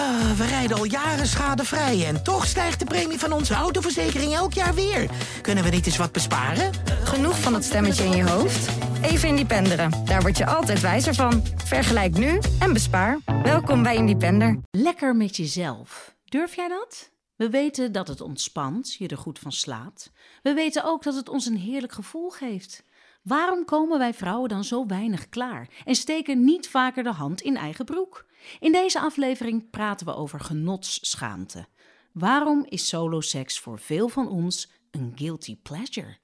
We rijden al jaren schadevrij en toch stijgt de premie van onze autoverzekering elk jaar weer. Kunnen we niet eens wat besparen? Genoeg van het stemmetje in je hoofd? Even Independeren. Daar word je altijd wijzer van. Vergelijk nu en bespaar. Welkom bij Independer. Lekker met jezelf. Durf jij dat? We weten dat het ontspant, je er goed van slaapt. We weten ook dat het ons een heerlijk gevoel geeft. Waarom komen wij vrouwen dan zo weinig klaar en steken niet vaker de hand in eigen broek? In deze aflevering praten we over genotsschaamte. Waarom is soloseks voor veel van ons een guilty pleasure?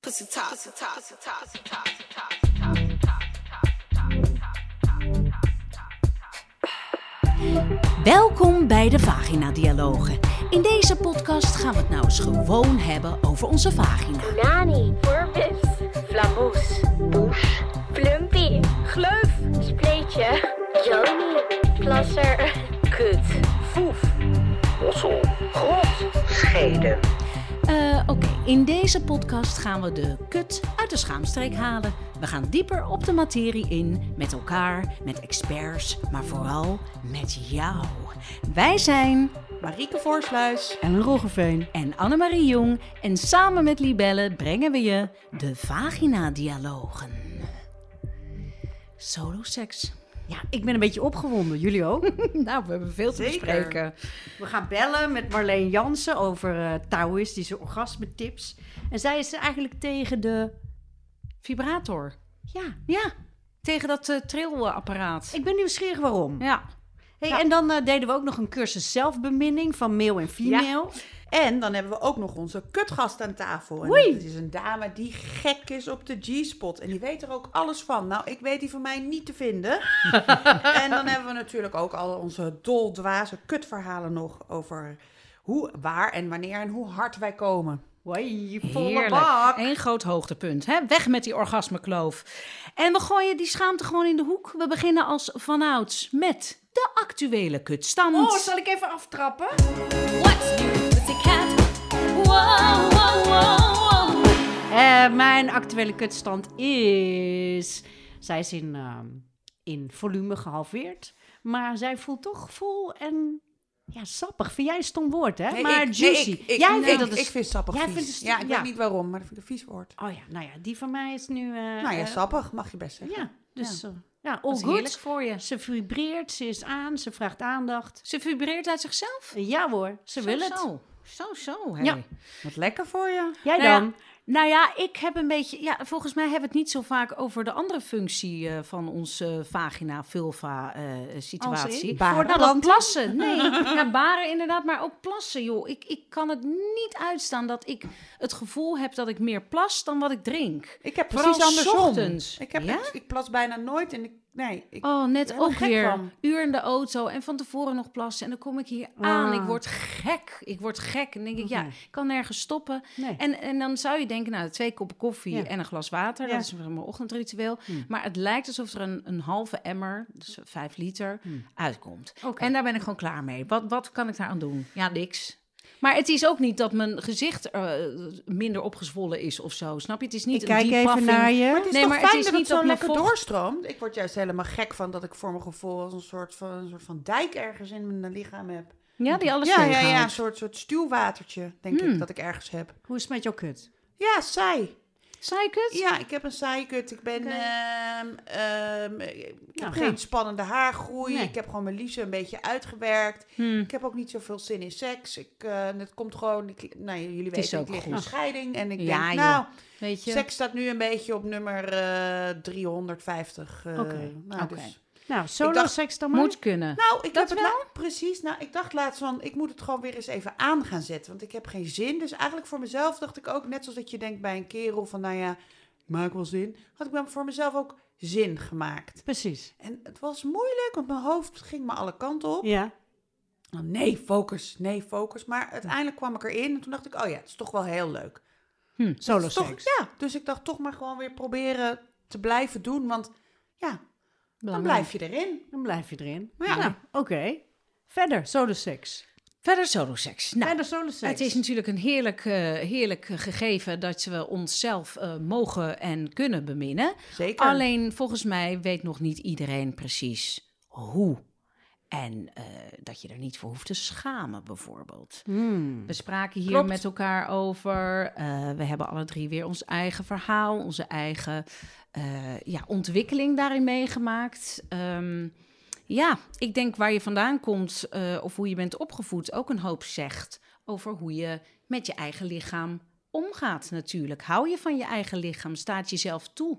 Welkom bij de Vagina-dialogen. In deze podcast gaan we het nou eens gewoon hebben over onze vagina. Nani, voorvis, flamoes, poes, plumpie, gleuf, spleetje, joni, plasser, kut, foef, ossel, grot, scheden. Oké, in deze podcast gaan we de kut uit de schaamstreek halen. We gaan dieper op de materie in, met elkaar, met experts, maar vooral met jou. Wij zijn Marieke Voorsluis en Roggeveen en Annemarie Jong. En samen met Libelle brengen we je de Vagina-dialogen. Soloseks. Ja, ik ben een beetje opgewonden. Jullie ook? Nou, we hebben veel te bespreken. We gaan bellen met Marleen Jansen over Taoïstische orgasmetips. En zij is eigenlijk tegen de Vibrator. Ja, Tegen dat trillapparaat. ik ben nieuwsgierig waarom. Ja. Hey, Ja. En dan deden we ook nog een cursus zelfbeminning van male en female. En dan hebben we ook nog onze kutgast aan tafel. En Oei. dat is een dame die gek is op de G-spot. En die weet er ook alles van. Nou, ik weet die van mij niet te vinden. En dan hebben we natuurlijk ook al onze doldwaze kutverhalen nog over hoe, waar en wanneer en hoe hard wij komen. Wai, volle Heerlijk. bak. Eén groot hoogtepunt. Hè? Weg met die orgasmekloof. En we gooien die schaamte gewoon in de hoek. We beginnen als vanouds met de actuele kutstand. Oh, zal ik even aftrappen? What's new, pussycat? Wow, wow, wow, wow. Mijn actuele kutstand is... Zij is in volume gehalveerd. Maar zij voelt toch vol en... Ja, sappig. Vind jij een stom woord, hè? Nee, maar juicy. Ik vind sappig Jij vies. vindt het Ja, ik ja. weet niet waarom, maar dat vind ik een vies woord. Oh ja, nou ja, die van mij is nu... Nou ja, sappig mag je best zeggen. Ja, dus... Ja, Dat all is heerlijk good. voor je. Ze vibreert, ze is aan, ze vraagt aandacht. Ze vibreert uit zichzelf. Ja hoor, ze wil het. Zo. Hey. Ja. Wat lekker voor je. Jij Nou ja, dan? Nou ja, ik heb een beetje... Ja, volgens mij hebben we het niet zo vaak over de andere functie van onze vagina-vulva-situatie. Baren. Nou, dat plassen. Nee, ja, baren inderdaad, maar ook plassen, joh. Ik kan het niet uitstaan dat ik het gevoel heb dat ik meer plas dan wat ik drink. Ik heb Vooral precies andersom. 's ochtends. Ik Ja? Ik plas bijna nooit en ik Oh, net ben er ook gek weer. van. Uur in de auto en van tevoren nog plassen. En dan kom ik hier aan. Ik word gek. En denk ik, ja, ik kan nergens stoppen. Nee. En dan zou je denken, nou, 2 koppen koffie Ja. en een glas water. Ja. Dat is mijn ochtendritueel. Maar het lijkt alsof er een halve emmer, dus 5 liter, uitkomt. Oké. En daar ben ik gewoon klaar mee. Wat kan ik daar aan doen? Ja, niks. Maar het is ook niet dat mijn gezicht minder opgezwollen is of zo. Snap je? Het is niet Ik een kijk even depuffing. naar je. Maar het is Nee, toch maar het fijn is dat niet het zo dat mijn lekker vocht- doorstroomt? Ik word juist helemaal gek van dat ik voor mijn gevoel als een soort van dijk ergens in mijn lichaam heb. Ja, die alles Ja, tegenhoudt. een soort stuwwatertje, denk ik, dat ik ergens heb. Hoe is het met jouw kut? Ja, saai. Saai kut? Ja, ik heb een saaie kut. Ik ben, ik heb Ja. geen spannende haargroei. Nee. Ik heb gewoon mijn liefde een beetje uitgewerkt. Ik heb ook niet zoveel zin in seks. Het komt gewoon, jullie is weten, ook ik lig in goed. scheiding. En ik Ja, denk, joh. nou, Weet je? seks staat nu een beetje op nummer 350. Oké. Dus. Nou, solo dacht, seks dan maar? Moet kunnen. Nou, ik Dat heb het precies. Nou, ik dacht laatst van, ik moet het gewoon weer eens even aan gaan zetten. Want ik heb geen zin. Dus eigenlijk voor mezelf dacht ik ook, net zoals dat je denkt bij een kerel van, nou ja, ik maak wel zin. Had ik dan voor mezelf ook zin gemaakt. Precies. En het was moeilijk, want mijn hoofd ging maar alle kanten op. Ja. Nou, nee, focus. Maar uiteindelijk kwam ik erin en toen dacht ik, oh ja, het is toch wel heel leuk. Solo Het is toch- seks. Ja, dus ik dacht toch maar gewoon weer proberen te blijven doen. Want ja, dan Belangrijk. blijf je erin. Dan blijf je erin. Ja. Nou, oké. Verder, solo seks. Verder soloseks. Nou, Verder solo seks. het is natuurlijk een heerlijk gegeven dat we onszelf mogen en kunnen beminnen. Zeker. Alleen volgens mij weet nog niet iedereen precies hoe. En dat je er niet voor hoeft te schamen, bijvoorbeeld. We spraken hier Klopt. met elkaar over. We hebben alle 3 weer ons eigen verhaal, onze eigen ontwikkeling daarin meegemaakt. Ik denk waar je vandaan komt of hoe je bent opgevoed ook een hoop zegt over hoe je met je eigen lichaam omgaat natuurlijk. Hou je van je eigen lichaam? Staat jezelf toe?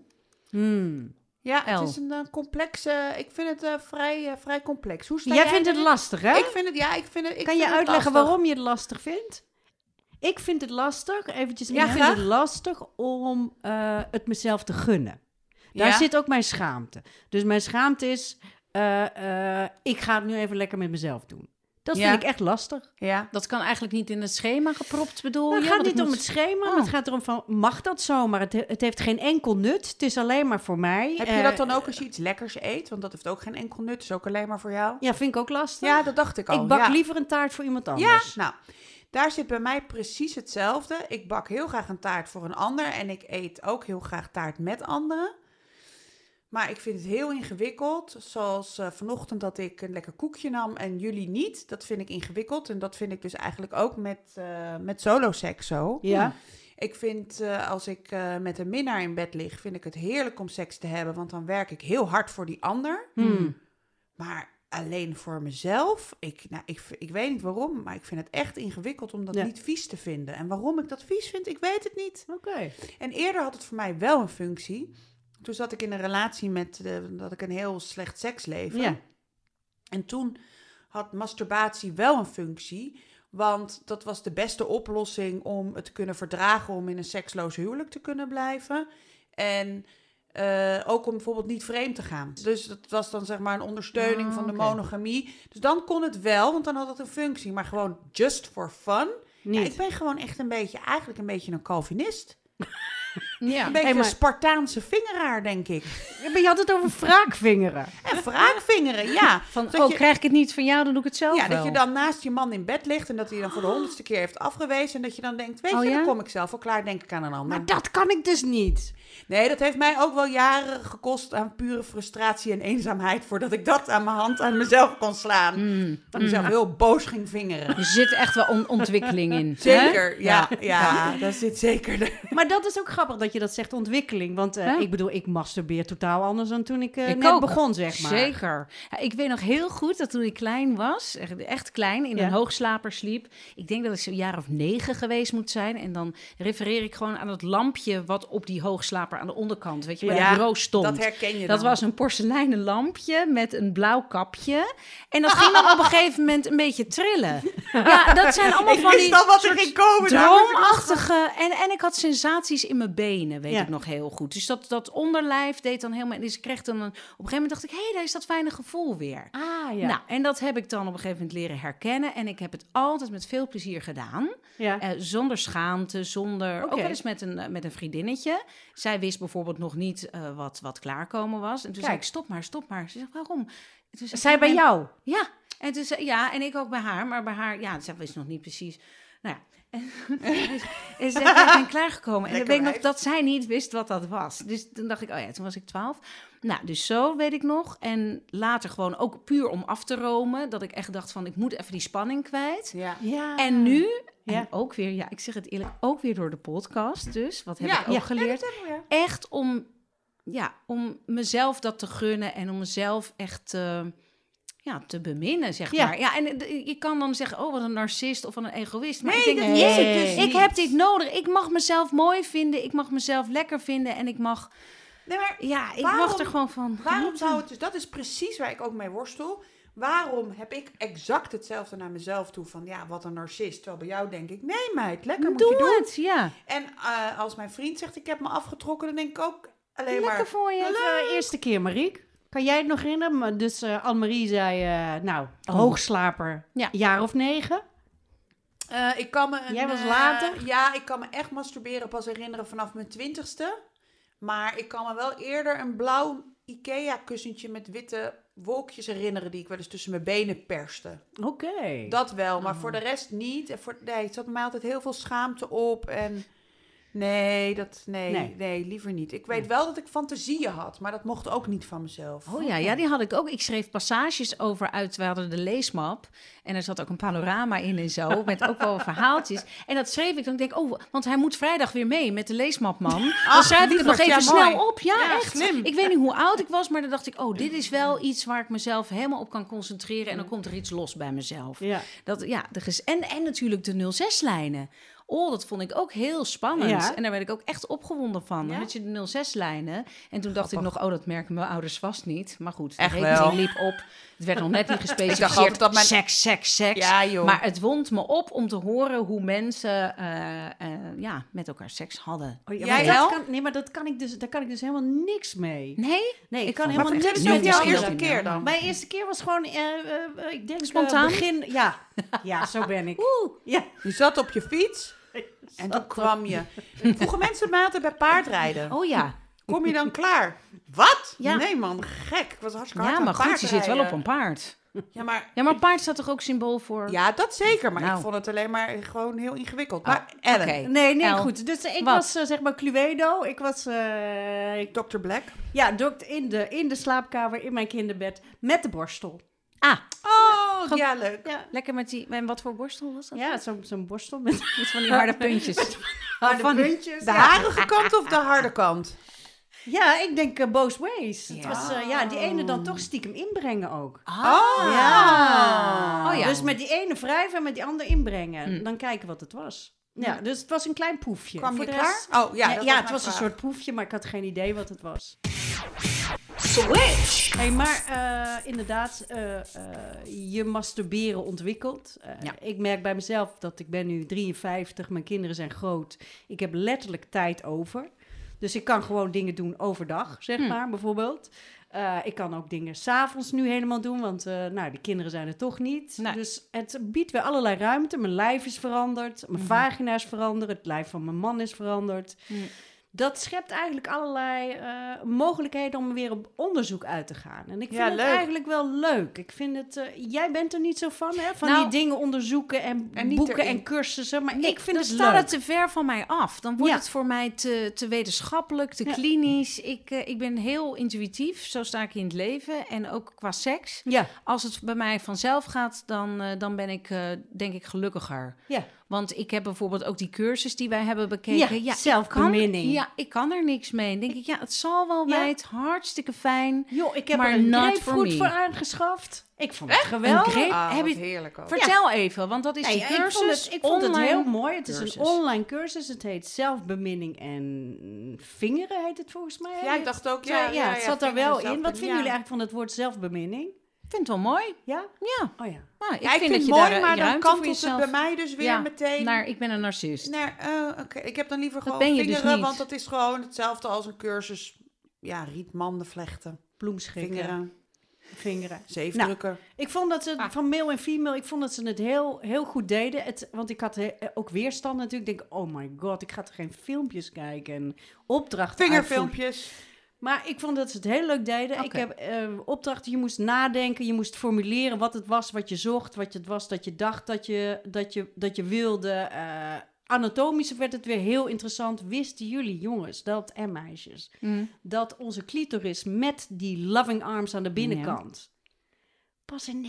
Ja, El. het is een complexe... Ik vind het vrij complex. Hoe sta Jij vindt het erin? lastig, hè? Ik vind het Kan je uitleggen waarom je het lastig vindt? Ik vind het lastig, eventjes. Ja, ik vind graag. het lastig om het mezelf te gunnen. Daar Ja? zit ook mijn schaamte. Dus mijn schaamte is, ik ga het nu even lekker met mezelf doen. Dat Ja. vind ik echt lastig. Ja. Dat kan eigenlijk niet in het schema gepropt, bedoel Nou, je? het gaat Want niet om moet- het schema, Oh. maar het gaat erom van, mag dat zo? Maar het heeft geen enkel nut. Het is alleen maar voor mij. Heb je dat dan ook als je iets lekkers eet? Want dat heeft ook geen enkel nut. Het is ook alleen maar voor jou. Ja, vind ik ook lastig. Ja, dat dacht ik al. ik bak ja. liever een taart voor iemand Ja, anders. nou, daar zit bij mij precies hetzelfde. Ik bak heel graag een taart voor een ander en ik eet ook heel graag taart met anderen. Maar ik vind het heel ingewikkeld. Zoals vanochtend dat ik een lekker koekje nam en jullie niet. Dat vind ik ingewikkeld. En dat vind ik dus eigenlijk ook met soloseks zo. Ja. Ik vind als ik met een minnaar in bed lig, vind ik het heerlijk om seks te hebben. Want dan werk ik heel hard voor die ander. Maar alleen voor mezelf, ik weet niet waarom, maar ik vind het echt ingewikkeld om dat Ja. niet vies te vinden. En waarom ik dat vies vind, ik weet het niet. Oké. En eerder had het voor mij wel een functie. Toen zat ik in een relatie dat ik een heel slecht seksleven. Ja. En toen had masturbatie wel een functie. Want dat was de beste oplossing om het te kunnen verdragen om in een seksloos huwelijk te kunnen blijven. En ook om bijvoorbeeld niet vreemd te gaan. Dus dat was dan zeg maar een ondersteuning van de oké. monogamie. Dus dan kon het wel, want dan had het een functie. Maar gewoon just for fun. Ja, Niet. ik ben gewoon echt eigenlijk een beetje een Calvinist. Ja. Een beetje Hey, maar- een Spartaanse vingeraar, denk ik. Ja, maar je had het over wraakvingeren. En wraakvingeren, ja. Van, Dat je- krijg ik het niet van jou, dan doe ik het zelf Ja, wel. dat je dan naast je man in bed ligt en dat hij dan voor de 100ste keer heeft afgewezen. En dat je dan denkt, weet Oh, je, ja? dan kom ik zelf wel klaar, denk ik aan een ander. Maar dat kan ik dus niet. Nee, dat heeft mij ook wel jaren gekost aan pure frustratie en eenzaamheid voordat ik dat aan mijn hand aan mezelf kon slaan. Dat ik mezelf heel boos ging vingeren. Er zit echt wel ontwikkeling in. Zeker, hè? ja, daar zit zeker de... Maar dat is ook grappig dat je dat zegt, ontwikkeling. Want Ja. ik bedoel, ik masturbeer totaal anders dan toen ik, Ik net ook. begon, zeg maar. Zeker. Ja, ik weet nog heel goed dat toen ik klein was, echt klein, in Ja. een hoogslaper sliep. Ik denk dat ik zo'n jaar of 9 geweest moet zijn. En dan refereer ik gewoon aan het lampje wat op die hoogslaper aan de onderkant, weet je, bij Ja, het bureau stond. Dat herken je Dat dan. was een porseleinen lampje met een blauw kapje. En dat ging dan op een gegeven moment een beetje trillen. Ja, dat zijn allemaal Ik van wist die al wat er soort ging komen. daar moest ik droomachtige. En ik had sensaties in mijn benen, weet Ja. ik nog heel goed. Dus dat onderlijf deed dan helemaal... Dus ik kreeg dan op een gegeven moment dacht ik, hé, daar is dat fijne gevoel weer. Ah, ja. Nou, en dat heb ik dan op een gegeven moment leren herkennen. En ik heb het altijd met veel plezier gedaan. ja. Zonder schaamte, zonder... Oké. Ook wel eens met een vriendinnetje. Zij wist bijvoorbeeld nog niet wat klaarkomen was. En toen zei Kijk. ik, stop maar. Ze zegt, waarom? En toen zei Zij ik, bij "Ja, jou? ja, en toen ja, en ik ook bij haar. Maar bij haar, ja, zij wist nog niet precies. Nou ja. En ze zei, ik ben klaargekomen. En dan Lekker weet ik nog wijf. dat zij niet wist wat dat was. Dus toen dacht ik, oh ja, toen was ik 12. Nou, dus zo weet ik nog. En later gewoon ook puur om af te romen. Dat ik echt dacht van, ik moet even die spanning kwijt. Ja. Ja. En nu, Ja. en ook weer, ja, ik zeg het eerlijk, ook weer door de podcast. Dus, wat heb Ja, ik ook ja. geleerd? Echt om mezelf dat te gunnen en om mezelf echt te beminnen, zeg Ja. maar. Ja, en je kan dan zeggen, oh, wat een narcist of wat een egoïst. Maar Nee, ik denk, dat is het dus ik niet. heb dit nodig. Ik mag mezelf mooi vinden. Ik mag mezelf lekker vinden. En ik mag, Nee, maar ja, ik Waarom- mag er gewoon van waarom genieten. zou het dus... Dat is precies waar ik ook mee worstel. Waarom heb ik exact hetzelfde naar mezelf toe van... Ja, wat een narcist. Terwijl bij jou denk ik... Nee, meid, lekker moet je Doe doen. het, ja. En als mijn vriend zegt, ik heb me afgetrokken... Dan denk ik ook alleen Lekker maar... voor je. De eerste keer, Mariek. Kan jij het nog herinneren? Maar dus Annemarie zei, hoogslaper, Ja. jaar of 9. Ik kan me Jij was later? Ja, ik kan me echt masturberen pas herinneren vanaf mijn 20ste. Maar ik kan me wel eerder een blauw Ikea-kussentje met witte wolkjes herinneren... die ik wel eens tussen mijn benen perste. Oké. Dat wel, maar voor de rest niet. En nee, het zat bij mij altijd heel veel schaamte op. En Nee, liever niet. Ik weet wel dat ik fantasieën had, maar dat mocht ook niet van mezelf. Oh ja, die had ik ook. Ik schreef passages over uit. We hadden de leesmap. En er zat ook een panorama in en zo. Met ook wel verhaaltjes. En dat schreef ik. Dan denk ik, want hij moet vrijdag weer mee met de leesmapman. Dan schrijf ik het nog even snel op. Ja, echt. Slim. Ik weet niet hoe oud ik was, maar dan dacht ik, dit is wel iets waar ik mezelf helemaal op kan concentreren. En dan komt er iets los bij mezelf. Ja. En natuurlijk de 06-lijnen. Oh, dat vond ik ook heel spannend. Ja. En daar werd ik ook echt opgewonden van. Dan had je de 06-lijnen. En toen dacht ik nog, dat merken mijn ouders vast niet. Maar goed, de Echt rekening wel. liep op. Het werd nog net niet Ik dacht altijd dat gespecificeerd. mijn- Seks. Ja, joh. Maar het wond me op om te horen hoe mensen met elkaar seks hadden. Oh, ja, Jij maar wel? daar kan ik dus helemaal niks mee. Nee? Nee, ik kan vond helemaal het niks echt mee. met jouw nieuw. eerste keer dan? Mijn eerste keer was gewoon, ik denk Spontaan? begin... Ja, zo ben ik. Ja. Je zat op je fiets en toen kwam je. Vroegen mensen mij altijd bij paardrijden. Oh ja. Kom je dan klaar? Wat? Ja. Nee man, gek. Ik was hartstikke hard Ja, aan maar goed, je zit wel op paardrijden. een paard. Ja, maar... Ja, maar paard staat toch ook symbool voor... Ja, dat zeker. Maar Nou. ik vond het alleen maar gewoon heel ingewikkeld. Oh, Maar Ellen, oké. Nee, El. goed. Dus ik Wat? was zeg maar Cluedo. Ik was Dr. Black. in de slaapkamer in mijn kinderbed met de borstel. Ah, Oh, Goed. ja, leuk. Ja, lekker met die... En wat voor borstel was dat? ja zo'n borstel met Iets van die harde puntjes. harde van die- puntjes. De harige kant of de harde kant? Ja, ik denk both ways. Het Ja. was die ene dan toch stiekem inbrengen ook. Oh ja. Dus met die ene wrijven en met die andere inbrengen. Dan kijken wat het was. Ja, dus het was een klein proefje. Kwam Voor je de klaar? rest- Oh, ja, Nee, dat ja, was het mijn was een vraag. soort proefje, maar ik had geen idee wat het was. Switch. Hey, maar inderdaad, je masturberen ontwikkelt. Ja. Ik merk bij mezelf dat ik ben nu 53, mijn kinderen zijn groot. Ik heb letterlijk tijd over. Dus ik kan gewoon dingen doen overdag, zeg maar, bijvoorbeeld. Ik kan ook dingen 's avonds nu helemaal doen, want de kinderen zijn er toch niet. Nee. Dus het biedt weer allerlei ruimte. Mijn lijf is veranderd, mijn vagina is veranderd, het lijf van mijn man is veranderd. Dat schept eigenlijk allerlei mogelijkheden om weer op onderzoek uit te gaan. En ik vind het leuk. eigenlijk wel leuk. Ik vind het... jij bent er niet zo van, hè? Van Nou, die dingen onderzoeken en niet boeken erin. en cursussen. Maar ik vind dan het staat leuk. het te ver van mij af. Dan wordt Ja. het voor mij te wetenschappelijk, te Ja. klinisch. Ik ben heel intuïtief, zo sta ik in het leven. En ook qua seks. Ja, Als het bij mij vanzelf gaat, dan ben ik denk ik gelukkiger. ja. Want ik heb bijvoorbeeld ook die cursus die wij hebben bekeken. Ja, ik zelfbeminning. kan, ik kan er niks mee. Dan denk ik, het zal wel Ja. wijd, hartstikke fijn. Joh, ik heb Maar er een not grapefruit for voor me. aangeschaft. Ik vond het Een geweldig. grape- Ah, heb wat je- heerlijk ook. Vertel even, want dat is Nee, die cursus. ik vond het online heel mooi. Het is cursus. een online cursus. Het heet zelfbeminning en vingeren heet het volgens mij. Ja, ik dacht ook, ja. het zat daar wel in. Wat vinden jullie ja. eigenlijk van het woord zelfbeminning? Ik vind het wel mooi. Ja? Ja, Oh ja. nou, Ja, ik vind dat het je mooi, daar maar dan ruimte voor kantelt het jezelf... bij mij dus weer Ja, meteen... ik ben een narcist. Oké. Ik heb dan liever gewoon ben je dus vingeren, niet. want dat is gewoon hetzelfde als een cursus. Ja, rietmanden vlechten, Bloemschikken. Vingeren. zeefdrukken. Ik vond dat ze van male en female, ik vond dat ze het heel, heel goed deden. Want ik had ook weerstand natuurlijk. Ik denk, oh my god, ik ga toch geen filmpjes kijken en opdrachten uitvoeren. Vingerfilmpjes. Maar ik vond dat ze het heel leuk deden. Oké. Ik heb opdrachten, je moest nadenken, je moest formuleren wat het was, wat je zocht, wat het was dat je dacht dat je wilde. Anatomisch werd het weer heel interessant. Wisten jullie, jongens, en meisjes, dat onze clitoris met die loving arms aan de binnenkant pas in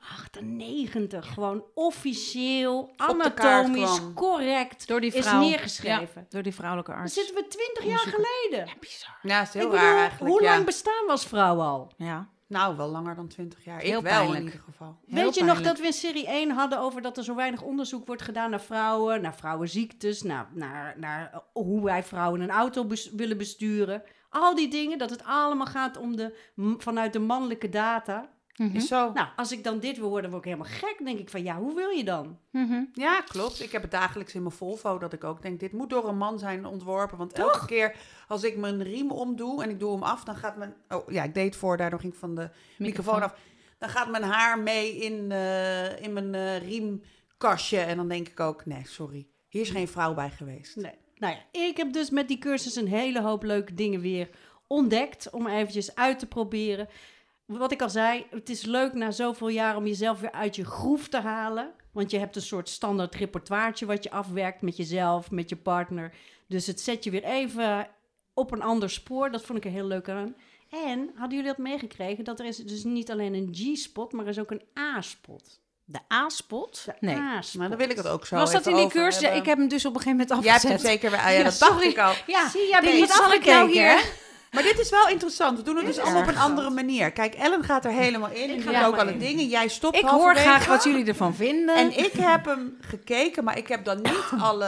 1998 gewoon officieel, de kaart anatomisch, kwam. correct Door die is vrouw. neergeschreven. Ja, door die vrouwelijke Dan arts. zitten we 20 jaar geleden. Bizar. Ja, dat is heel Ik raar bedoel, eigenlijk. hoe ja. lang bestaan we als vrouw al? Ja. Nou, wel langer dan 20 jaar. Heel Ik wel pijnlijk. in ieder geval. Heel Weet je nog pijnlijk. dat we in serie 1 hadden over dat er zo weinig onderzoek wordt gedaan naar vrouwen, naar vrouwenziektes, naar hoe wij vrouwen een auto willen besturen. Al die dingen, dat het allemaal gaat om vanuit de mannelijke data. Is zo. Nou, als ik dan dit wil horen, dan word ik helemaal gek. Dan denk ik van, ja, hoe wil je dan? Ja, klopt. Ik heb het dagelijks in mijn Volvo dat ik ook denk, dit moet door een man zijn ontworpen. Want elke keer als ik mijn riem omdoe en ik doe hem af, dan gaat mijn... Oh ja, ik deed voor, daardoor ging ik van de microfoon af. Dan gaat mijn haar mee in mijn riemkastje. En dan denk ik ook, nee, sorry. Hier is geen vrouw bij geweest. Nee. Nou ja, ik heb dus met die cursus een hele hoop leuke dingen weer ontdekt. Om eventjes uit te proberen. wat ik al zei, het is leuk na zoveel jaar om jezelf weer uit je groef te halen. Want je hebt een soort standaard repertoireetje wat je afwerkt met jezelf, met je partner. Dus het zet je weer even op een ander spoor. Dat vond ik er heel leuk aan. En hadden jullie dat meegekregen? Dat er is dus niet alleen een G-spot, maar er is ook een A-spot. De A-spot? Nee. A-spot. Maar dan wil ik het ook zo Was dat even in die over cursus? Ja, hebben. ik heb hem dus op een gegeven moment Jij hebt afgezet. hem zeker weer... Ja, dat dacht ik al. Ja, Zie, jij bent dit niet zal ik nou afgekeken. hier. Maar dit is wel interessant. We doen het dus Dit is allemaal op een interessant. andere manier. Kijk, Ellen gaat er helemaal in. Die ga doet er ook maar alle in. dingen. Jij stopt Ik hoor halverwege. graag wat jullie ervan vinden. En ik heb hem gekeken, maar ik heb dan niet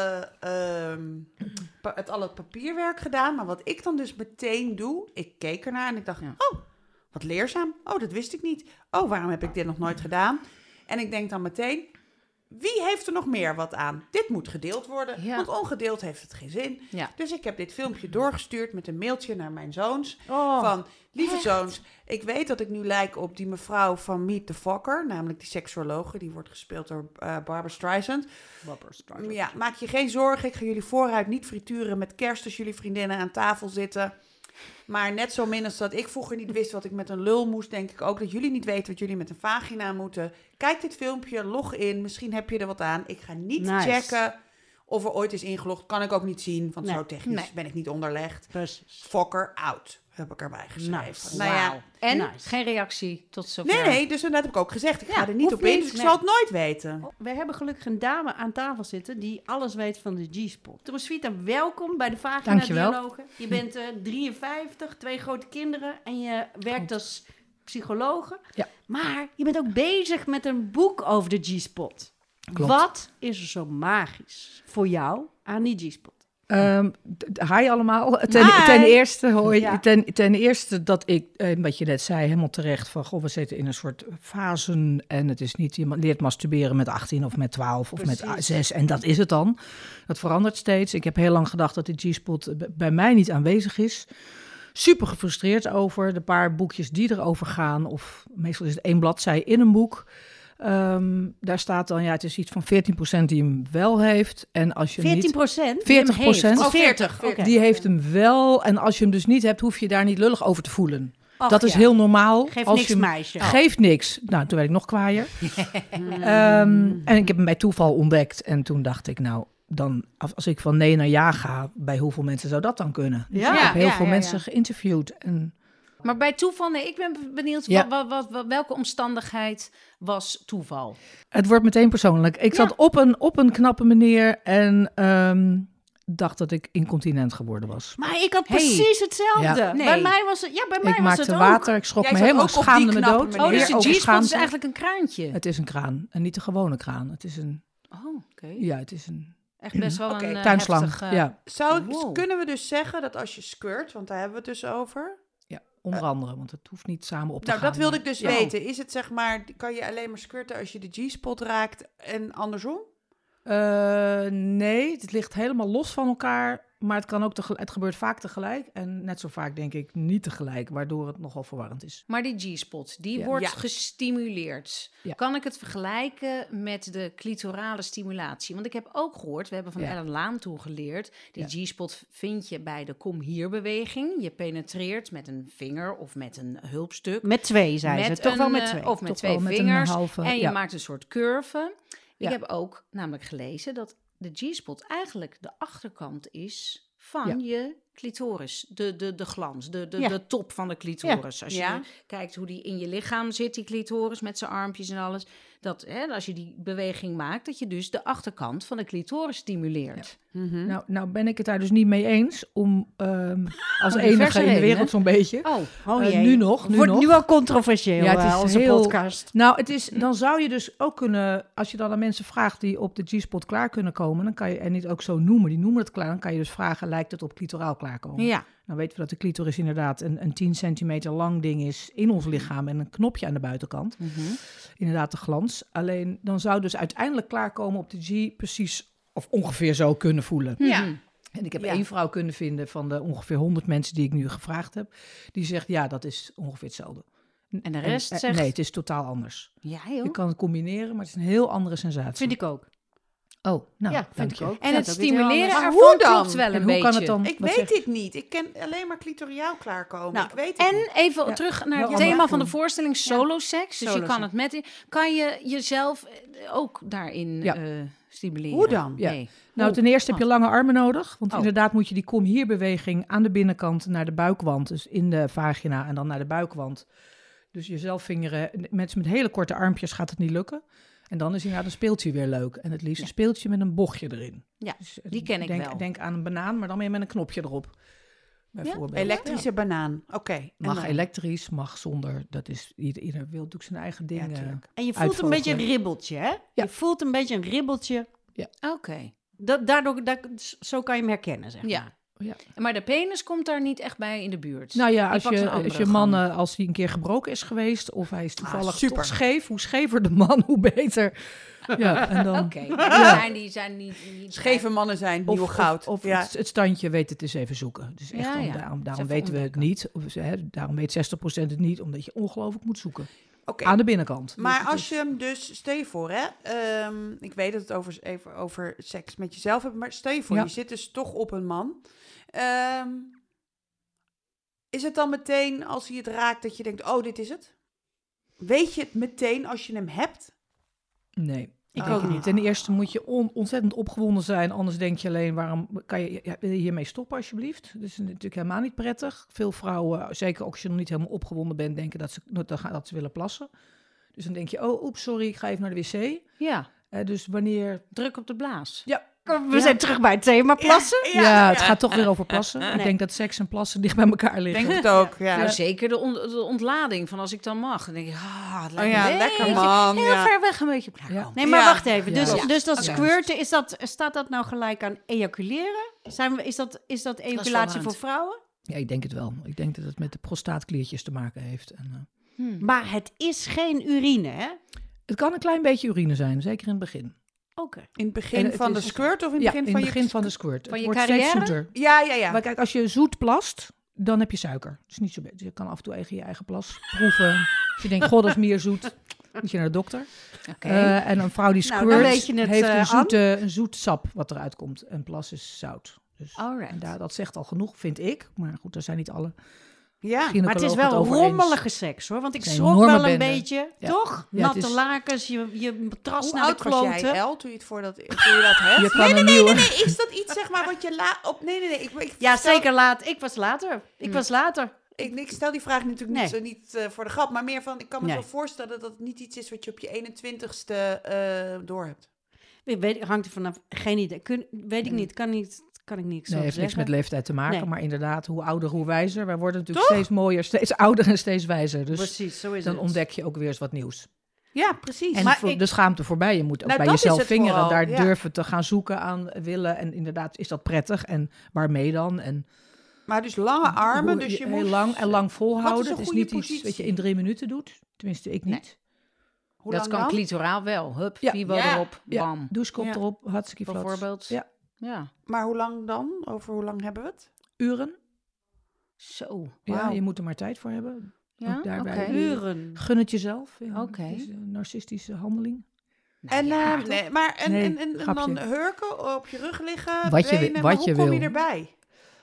alle papierwerk gedaan. Maar wat ik dan dus meteen doe, ik keek ernaar en ik dacht, oh, wat leerzaam. Oh, dat wist ik niet. Oh, waarom heb ik dit nog nooit gedaan? En ik denk dan meteen, wie heeft er nog meer wat aan? Dit moet gedeeld worden, Ja. want ongedeeld heeft het geen zin. Ja. Dus ik heb dit filmpje doorgestuurd met een mailtje naar mijn zoons. Oh, Van, lieve zoons, ik weet dat ik nu lijk op die mevrouw van Meet the Fokker, namelijk die seksuologe, die wordt gespeeld door Barbara Streisand. Ja, maak je geen zorgen, ik ga jullie vooruit niet frituren met kerst als jullie vriendinnen aan tafel zitten. Maar net zo min als dat ik vroeger niet wist wat ik met een lul moest, denk ik ook dat jullie niet weten wat jullie met een vagina moeten. Kijk dit filmpje, log in, misschien heb je er wat aan. Ik ga niet checken of er ooit is ingelogd, kan ik ook niet zien, want zo technisch ben ik niet onderlegd. precies. Fokker out, heb ik erbij geschreven. Nice. Nou ja, Wauw. En Nice. geen reactie tot zover. nee, dus dat heb ik ook gezegd. Ik ga er niet hoeft op in, niet, dus ik nee. zal het nooit weten. We hebben gelukkig een dame aan tafel zitten die alles weet van de G-spot. Roswitha, welkom bij de Vagina-dialogen. Je bent 53, 2 grote kinderen en je werkt als psychologe. Ja. Maar je bent ook bezig met een boek over de G-spot. Klopt. Wat is er zo magisch voor jou aan die G-spot? Hi allemaal. Hi. Ten eerste, hoi. Ja. Ten eerste dat ik, wat je net zei, helemaal terecht van, goh, we zitten in een soort fasen en het is niet, je leert masturberen met 18 of met 12 of met 6 en dat is het dan. Dat verandert steeds. Ik heb heel lang gedacht dat die G-spot bij mij niet aanwezig is. Super gefrustreerd over de paar boekjes die erover gaan, of meestal is het 1 bladzij in een boek. Daar staat dan, ja, het is iets van 14% die hem wel heeft. En als je 14%? niet 40%. Oh, 40. Oké. die heeft hem wel. En als je hem dus niet hebt, hoef je daar niet lullig over te voelen. Ach, dat is ja. heel normaal. Geeft als niks, je hem- meisje. Geeft niks. Nou, toen werd ik nog kwaaier. En ik heb hem bij toeval ontdekt. En toen dacht ik, nou, dan, als ik van nee naar ja ga, bij hoeveel mensen zou dat dan kunnen? Dus Ja. ik heb heel Ja, veel ja, mensen ja. geïnterviewd. En Maar bij toeval, nee, ik ben benieuwd, Ja. welke omstandigheid was toeval? het wordt meteen persoonlijk. Ik zat op een knappe meneer en dacht dat ik incontinent geworden was. Maar ik had Hey. precies hetzelfde. Ja. Nee. Bij mij was het, bij mij Ik was het maakte ook. water, ik schrok Jij me zat helemaal, ook op die schaamde me knappe dood. manier. Oh, dus Weer de over G-spot is schaamte. eigenlijk een kraantje. Het is een kraan en niet de gewone kraan. Het is een, Oh, oké. ja, het is een Echt best wel Oké, een tuinslang. heftig, Ja, Wow. Kunnen we dus zeggen dat als je squirt, want daar hebben we het dus over. ja, onder andere, want het hoeft niet samen op te Nou, gaan. dat wilde ik dus Ja. weten. Is het zeg maar, kan je alleen maar squirten als je de G-spot raakt en andersom? Nee, het ligt helemaal los van elkaar. Maar het kan ook het gebeurt vaak tegelijk. En net zo vaak denk ik niet tegelijk, waardoor het nogal verwarrend is. Maar die G-spot, die Ja. wordt Ja. gestimuleerd. Ja. Kan ik het vergelijken met de clitorale stimulatie? Want ik heb ook gehoord, we hebben van Ja. Ellen Laan toen geleerd, die Ja. G-spot vind je bij de kom hier beweging. Je penetreert met een vinger of met een hulpstuk. Met 2, zei ze. Toch wel met 2. Of met Toch 2 wel met een vingers. halve, en je ja. maakt een soort curve. Ik Ja. heb ook namelijk gelezen dat de G-spot eigenlijk de achterkant is van Ja. je clitoris. De glans, Ja. de top van de clitoris. Als je Ja. kijkt hoe die in je lichaam zit, die clitoris met zijn armpjes en alles. Dat als je die beweging maakt, dat je dus de achterkant van de clitoris stimuleert. Nou ben ik het daar dus niet mee eens. Om als Om enige diverse in de redenen. wereld zo'n beetje. Oh, Nu nog. Wordt nu al controversieel, Ja, het is onze heel- podcast. Nou, dan zou je dus ook kunnen, als je dan aan mensen vraagt die op de G-spot klaar kunnen komen, dan kan je, en niet ook zo noemen, die noemen het klaar, dan kan je dus vragen, lijkt het op clitoraal klaarkomen? ja. Dan weten we dat de clitoris inderdaad een 10 centimeter lang ding is in ons lichaam en een knopje aan de buitenkant. Inderdaad de glans. Alleen dan zou dus uiteindelijk klaarkomen op de G precies of ongeveer zo kunnen voelen. Ja. En ik heb Ja. 1 vrouw kunnen vinden van de ongeveer 100 mensen die ik nu gevraagd heb, die zegt ja, dat is ongeveer hetzelfde. En de rest zegt... Nee, het is totaal anders. Ja, joh. Je kan het combineren, maar het is een heel andere sensatie. Vind ik ook. Oh, nou, Ja, vind dank ik je. ook. En Ja, het dat weet ik stimuleren wel. Maar ervan hoe dan? klopt wel En een hoe beetje. kan het dan? Ik Wat weet zeg- dit niet. Ik ken alleen maar clitoriaal klaarkomen. Nou, ik weet het En niet. even Ja. terug naar Wel het allemaal thema van de doen. voorstelling solo-seks. Dus je kan Solo-seks. het kan je jezelf ook daarin Ja. stimuleren? Hoe dan? Ja. Nee. Nou, ten eerste heb je lange armen nodig. Want Oh. inderdaad moet je die kom hier beweging aan de binnenkant naar de buikwand. Dus in de vagina en dan naar de buikwand. Dus jezelf vingeren. Mensen met hele korte armpjes gaat het niet lukken. En dan is inderdaad een speeltje weer leuk. En het liefst Ja. een speeltje met een bochtje erin. Ja, Dus, die ken ik wel. Denk aan een banaan, maar dan weer met een knopje erop. Bijvoorbeeld. Elektrische banaan. Oké. en Mag dan? elektrisch, mag zonder. Dat is, ieder wil natuurlijk zijn eigen Ja, ding. tuurlijk. En je voelt een beetje een uitvogelen. ribbeltje, hè? Ja. Je voelt een beetje een ribbeltje. Oké. Zo kan je hem herkennen, zeg maar. Ja. Ja. Maar de penis komt daar niet echt bij in de buurt. Nou ja, Die als pakt een je andere man, gang. als hij een keer gebroken is geweest, of hij is toevallig super. toch scheef, hoe schever de man, hoe beter. Ja, en dan... Oké, maar die zijn niet Scheve mannen zijn nieuwe goud. Of ja. het standje weet het eens even zoeken. Dus echt, Ja, ja. daarom Even weten we het ontdekken. niet. Daarom weet 60% het niet, omdat je ongelooflijk moet zoeken. Oké. Aan de binnenkant. Maar Dus het als je hem dus, stel je voor, hè, ik weet dat het even over seks met jezelf hebt, maar stel je voor, Ja. je zit dus toch op een man. Is het dan meteen als hij het raakt dat je denkt, oh, dit is het? Weet je het meteen als je hem hebt? Nee. Ik denk ook het niet. Ten eerste moet je ontzettend opgewonden zijn. Anders denk je alleen, waarom kan wil je hiermee stoppen alsjeblieft? Dat is natuurlijk helemaal niet prettig. Veel vrouwen, zeker als je nog niet helemaal opgewonden bent, denken dat ze willen plassen. Dus dan denk je, oh, oeps, sorry, ik ga even naar de wc. Ja, Dus wanneer... druk op de blaas. Ja, We zijn terug bij het thema plassen. ja, het gaat toch weer over plassen. Nee. Ik denk dat seks en plassen dicht bij elkaar liggen. Denk het ook, ja. Nou, zeker de ontlading van als ik dan mag. Dan denk ik, het lijkt ja, me een lekker, beetje man, Heel ja. ver weg een beetje klaar. Ja. Nee, maar Ja. wacht even. Ja. Dus dat Ja. squirten, staat dat nou gelijk aan ejaculeren? Is dat ejaculatie verwarrend. voor vrouwen? Ja, ik denk het wel. Ik denk dat het met de prostaatkliertjes te maken heeft. En, Maar het is geen urine, hè? het kan een klein beetje urine zijn, zeker in het begin. Oké. In het En begin het van de is- squirt of in het Ja, begin in van het je... begin van de squirt. Van Het je wordt steeds carrière? zoeter. Ja. Maar kijk, als je zoet plast, dan heb je suiker. Dat is niet zo beter. Je kan af en toe je eigen plas proeven. Als je denkt, god, dat is meer zoet, moet je naar de dokter. Oké. En een vrouw die Nou, squirt dan weet je het, heeft Ann. een zoet sap wat eruit komt. En plas is zout. Dus Alright. dat zegt al genoeg, vind ik. Maar goed, daar zijn niet alle Ja. Maar het is gynaecologen wel over eens. rommelige seks, hoor. Want ik Een schrok enorme wel een bende. beetje, Ja. toch? Ja, het Natte is- lakens, je matras Hoe naar de oud was jij, kloten. El, toen je dat hebt? Je kan een nieuwe... Nee, is dat iets, zeg maar, wat je Nee. Ik Ja, stel- zeker laat. Ik was later. Ik stel die vraag natuurlijk Nee. niet voor de grap, maar meer van, ik kan me Nee. zo voorstellen dat het niet iets is wat je op je 21ste door hebt. Hangt er vanaf. Geen idee. Weet ik niet. Kan ik niks Nee, over heeft niks zeggen. met leeftijd te maken. Nee. Maar inderdaad, hoe ouder, hoe wijzer. Wij worden natuurlijk steeds mooier, steeds ouder en steeds wijzer. Dus Precies, zo is dan het. ontdek je ook weer eens wat nieuws. Ja, precies. En maar de schaamte voorbij. Je moet ook Nou, bij dat is jezelf het vingeren. vooral, Daar ja. durven te gaan zoeken aan willen. En inderdaad, is dat prettig? En waarmee dan? En maar dus lange armen, dus je heel moet... lang en lang volhouden. Wat is een Het is goede niet iets positie? wat je in 3 minuten doet. Tenminste, ik niet. Hoe Dat lang kan dan? clitoraal wel. Hup, Ja. Fibo Ja. erop, Ja, bam. douchekop Ja. erop, hartstikke flats. Bijvoorbeeld. Ja, Ja. Maar hoe lang dan? Over hoe lang hebben we het? uren. Zo. Ja, Wauw. je moet er maar tijd voor hebben. Ja, Ook daarbij. oké. Uren. Gun het jezelf. Ja, Oké. Het is een narcistische handeling. En, ja, nee, maar en, Nee, en, en, en grapje. dan hurken, op je rug liggen, Wat je benen, wil- maar wat hoe je kom wil. je erbij?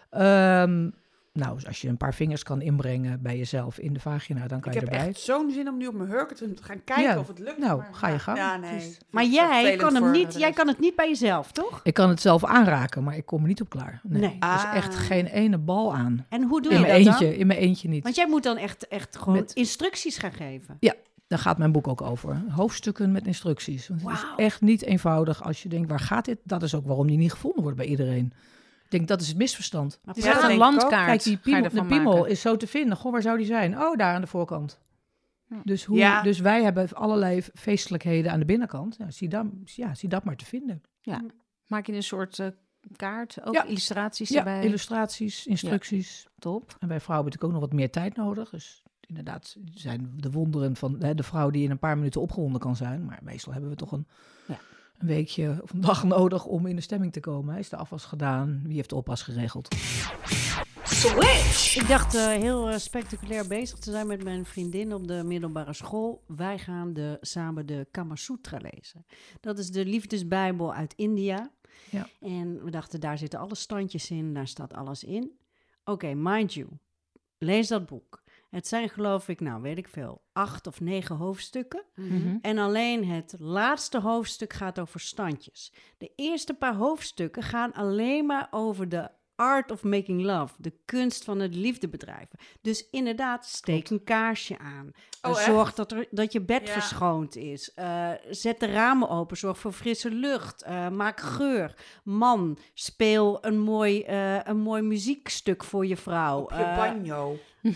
Nou, als je een paar vingers kan inbrengen bij jezelf in de vagina, dan kan Ik je heb erbij. echt zo'n zin om nu op mijn hurken te gaan kijken Ja. of het lukt. Nou, maar, ga je ja. gang. Ja, nee. Het is- Maar Vind ik jij vervelend kan, voor de jij rest. kan het niet bij jezelf, toch? Ik kan het zelf aanraken, maar ik kom er niet op klaar. Nee. Nee. Er is Ah. echt geen ene bal aan. En hoe doe In je mijn dat dan? eentje, in mijn eentje niet. Want jij moet dan echt gewoon Met- instructies gaan geven. Ja, daar gaat mijn boek ook over. Hoofdstukken met instructies. Want het is Wauw. echt niet eenvoudig als je denkt, waar gaat dit? Dat is ook waarom die niet gevonden wordt bij iedereen. Ik denk, dat is het misverstand. Het is Ja, echt dat een denk ik ook. landkaart. Kijk, die ga je piemel, de ervan piemel maken. is zo te vinden. Goh, waar zou die zijn? Oh, daar aan de voorkant. Dus, Ja. dus wij hebben allerlei feestelijkheden aan de binnenkant. Ja, zie dat maar te vinden. Maak je een soort kaart, ook Ja. illustraties Ja, erbij. illustraties, instructies. Top. En bij vrouwen natuurlijk ook nog wat meer tijd nodig. Dus inderdaad zijn de wonderen van de vrouw die in een paar minuten opgewonden kan zijn. Maar meestal hebben we toch een weekje of een dag nodig om in de stemming te komen. Is de afwas gedaan? Wie heeft de oppas geregeld? Switch! Ik dacht heel spectaculair bezig te zijn met mijn vriendin op de middelbare school. Wij gaan samen de Kama Sutra lezen. Dat is de liefdesbijbel uit India. Ja. En we dachten, daar zitten alle standjes in, daar staat alles in. Oké, mind you, lees dat boek. Het zijn geloof ik, weet ik veel, 8 of 9 hoofdstukken. En alleen het laatste hoofdstuk gaat over standjes. De eerste paar hoofdstukken gaan alleen maar over de art of making love. De kunst van het liefde bedrijven. Dus inderdaad, steek een kaarsje aan. Zorg dat je bed verschoond is. Zet de ramen open. Zorg voor frisse lucht. Maak geur. Man, speel een mooi muziekstuk voor je vrouw. Op je banjo.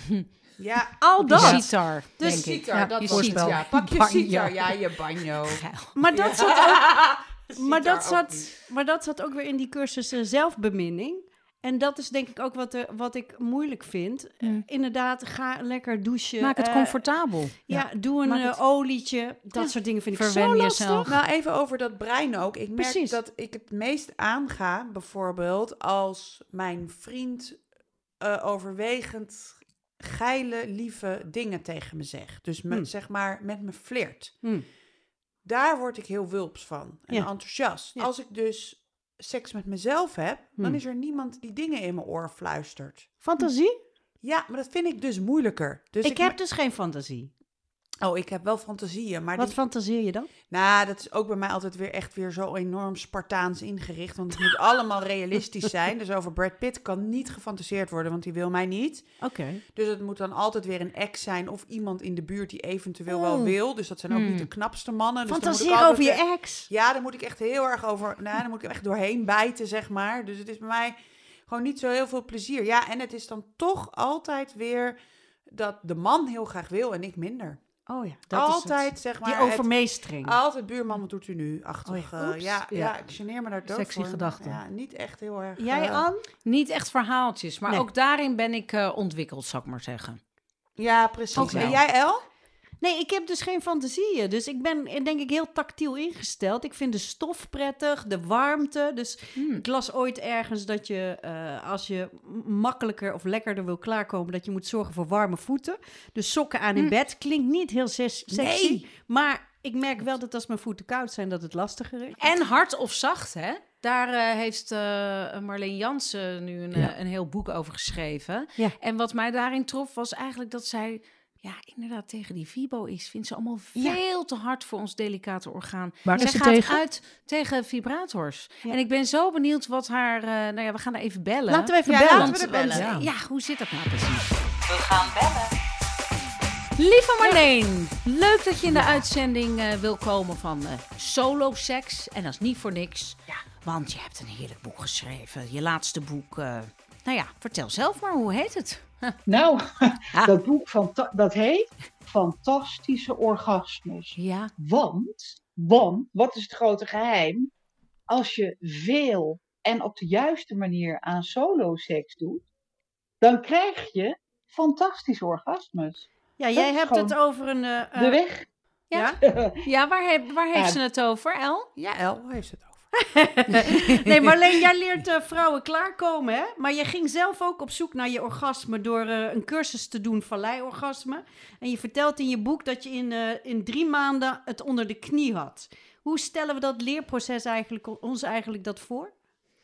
Ja, Al dat. Je sitar, Dus denk ik. sitar, dat je wordt het, sitar. ja. Pak je Banjo. sitar, ja, je banjo. Maar dat zat ook... Sitar Maar dat zat ook weer in die cursus zelfbeminning. En dat is denk ik ook wat ik moeilijk vind. Inderdaad, ga lekker douchen. Maak het comfortabel. Ja, doe een olietje. Dat soort dingen vind ik Verwen zo lastig. jezelf. Nou, even over dat brein ook. Ik merk Precies. dat ik het meest aanga, bijvoorbeeld, als mijn vriend overwegend geile, lieve dingen tegen me zegt. Dus zeg maar met me flirt. Daar word ik heel wulps van en enthousiast. Ja. Als ik dus seks met mezelf heb, dan is er niemand die dingen in mijn oor fluistert. Fantasie? Ja, maar dat vind ik dus moeilijker. Dus Ik heb dus geen fantasie. ik heb wel fantasieën, maar Wat fantaseer je dan? Nou, dat is ook bij mij altijd weer echt weer zo enorm Spartaans ingericht. Want het moet allemaal realistisch zijn. Dus over Brad Pitt kan niet gefantaseerd worden, want die wil mij niet. Oké. Dus het moet dan altijd weer een ex zijn of iemand in de buurt die eventueel wel wil. Dus dat zijn ook niet de knapste mannen. Dus dan moet ik Fantaseer altijd over je weer- ex. Ja, daar moet ik echt heel erg over... Nou, daar moet ik echt doorheen bijten, zeg maar. Dus het is bij mij gewoon niet zo heel veel plezier. Ja, en het is dan toch altijd weer dat de man heel graag wil en ik minder. Oh ja, dat Altijd, is het. zeg maar... Die het- overmeestering. altijd buurman, wat doet u nu? Achtig. Oeps. Ja, ik geneer me daar dood Sexy voor. gedachte. Ja, niet echt heel erg... Jij, Anne? Niet echt verhaaltjes, maar Nee. ook daarin ben ik ontwikkeld, zal ik maar zeggen. Ja, precies. Ook wel. En jij, El? Nee, ik heb dus geen fantasieën. Dus ik ben denk ik heel tactiel ingesteld. Ik vind de stof prettig, de warmte. Dus ik las ooit ergens dat je, als je makkelijker of lekkerder wil klaarkomen, dat je moet zorgen voor warme voeten. Dus sokken aan in bed klinkt niet heel sexy. Nee. Maar ik merk wel dat als mijn voeten koud zijn, dat het lastiger is. En hard of zacht, hè? Daar heeft Marleen Jansen nu een heel boek over geschreven. Ja. En wat mij daarin trof, was eigenlijk dat zij... Ja, inderdaad, tegen die Vibo is. Vindt ze allemaal veel te hard voor ons delicate orgaan. Waar Zij is ze gaat tegen? uit tegen vibrators. Ja. En ik ben zo benieuwd wat haar... we gaan haar even bellen. Laten we even Ja, bellen. laten we er bellen. Ja, hoe zit dat nou precies? We gaan bellen. Lieve Marleen, leuk dat je in de uitzending wil komen van Solo Seks. En dat is niet voor niks. Ja. Want je hebt een heerlijk boek geschreven. Je laatste boek. Vertel zelf maar, hoe heet het? Nou, dat boek dat heet Fantastische Orgasmes. Ja. Want, wat is het grote geheim? Als je veel en op de juiste manier aan soloseks doet, dan krijg je fantastische orgasmes. Ja, Dat jij is hebt gewoon het over een... De weg. Ja, ja waar heeft ze het over, El? Ja, El, hoe heeft ze het over? Nee, Marleen, jij leert vrouwen klaarkomen, hè? Maar je ging zelf ook op zoek naar je orgasme door een cursus te doen, valleiorgasme. En je vertelt in je boek dat je in 3 maanden het onder de knie had. Hoe stellen we dat leerproces ons eigenlijk dat voor?